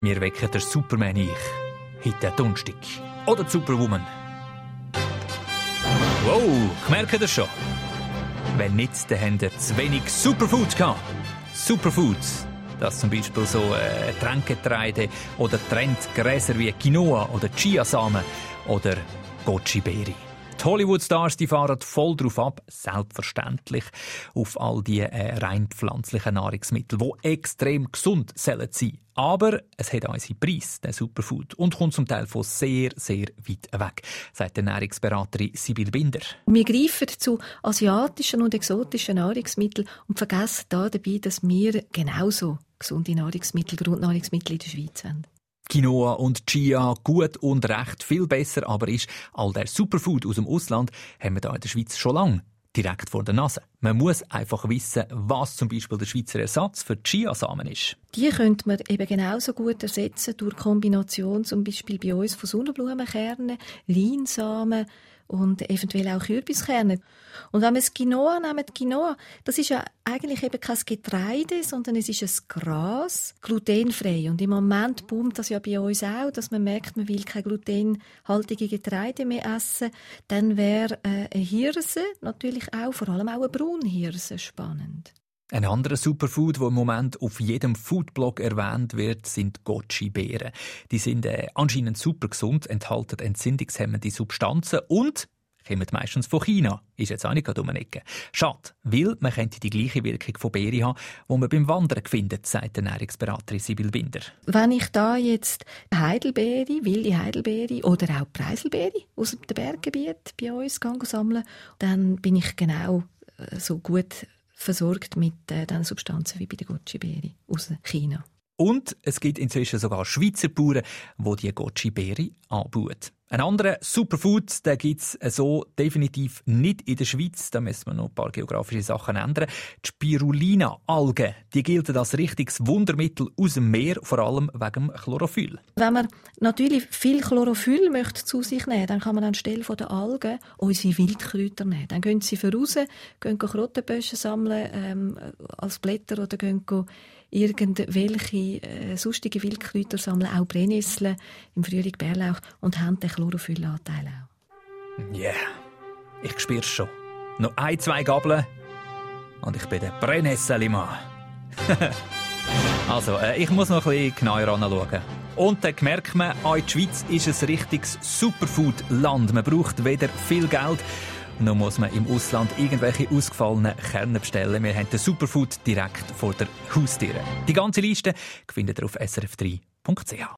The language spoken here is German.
Wir wecken den Superman ein. Heute Donnerstag. Oder die Superwoman. Wow, merkt ihr schon? Wenn nicht, dann habt ihr zu wenig Superfoods gehabt. Superfoods. Das zum Beispiel so Tränkegetreide oder Trendgräser wie Quinoa oder Chiasamen oder Goji-Beere. Die Hollywood-Stars die fahren voll drauf ab, selbstverständlich, auf all die rein pflanzlichen Nahrungsmittel, die extrem gesund sein sollen. Aber es hat auch seinen Preis, der Superfood, und kommt zum Teil von sehr, sehr weit weg, sagt die Ernährungsberaterin Sibylle Binder. Wir greifen zu asiatischen und exotischen Nahrungsmitteln und vergessen dabei, dass wir genauso gesunde Nahrungsmittel, Grundnahrungsmittel in der Schweiz haben. Quinoa und Chia, gut und recht, viel besser aber ist, all der Superfood aus dem Ausland haben wir hier in der Schweiz schon lange direkt vor der Nase. Man muss einfach wissen, was zum Beispiel der Schweizer Ersatz für Chiasamen ist. Die könnte man eben genauso gut ersetzen durch Kombination zum Beispiel bei uns von Sonnenblumenkernen, Leinsamen und eventuell auch Kürbiskerne. Und wenn wir das Quinoa nehmen, das ist ja eigentlich eben kein Getreide, sondern es ist ein Gras, glutenfrei. Und im Moment boomt das ja bei uns auch, dass man merkt, man will keine glutenhaltige Getreide mehr essen. Dann wäre eine Hirse natürlich auch, vor allem auch eine Braunhirse, spannend. Ein anderer Superfood, der im Moment auf jedem Foodblog erwähnt wird, sind Goji-Beeren. Die sind anscheinend super gesund, enthalten entzündungshemmende Substanzen und kommen meistens von China. Ist jetzt auch nicht gerade um eine Ecke. Schade, weil man könnte die gleiche Wirkung von Beeren haben, die man beim Wandern findet, sagt die Ernährungsberaterin Sibylle Binder. Wenn ich da jetzt Heidelbeere, wilde Heidelbeere oder auch Preiselbeere aus dem Berggebiet bei uns sammeln, dann bin ich genau so gut versorgt mit den Substanzen wie bei der Goji-Beere aus China. Und es gibt inzwischen sogar Schweizer Bauern, die die Goji-Beere anbauen. Ein anderer Superfood, den gibt es so definitiv nicht in der Schweiz. Da müssen wir noch ein paar geografische Sachen ändern. Die Spirulina-Algen, die gelten als richtiges Wundermittel aus dem Meer, vor allem wegen dem Chlorophyll. Wenn man natürlich viel Chlorophyll möchte zu sich nehmen, dann kann man anstelle der Algen unsere Wildkräuter nehmen. Dann gehen sie voraus, gehen Krottenböschen sammeln als Blätter oder gehen irgendwelche sonstige Wildkräuter sammeln, auch Brennnesseln, im Frühling Bärlauch, und haben den Chlorophyllanteil auch. Yeah, ich spür's schon. Noch 1-2 Gabeln und ich bin der Brennnesselmann. Also, ich muss noch ein bisschen genauer anschauen. Und dann merkt man, auch in der Schweiz ist ein richtiges Superfood-Land. Man braucht weder viel Geld, noch muss man im Ausland irgendwelche ausgefallenen Kerne bestellen. Wir haben den Superfood direkt vor der Haustür. Die ganze Liste findet ihr auf srf3.ch.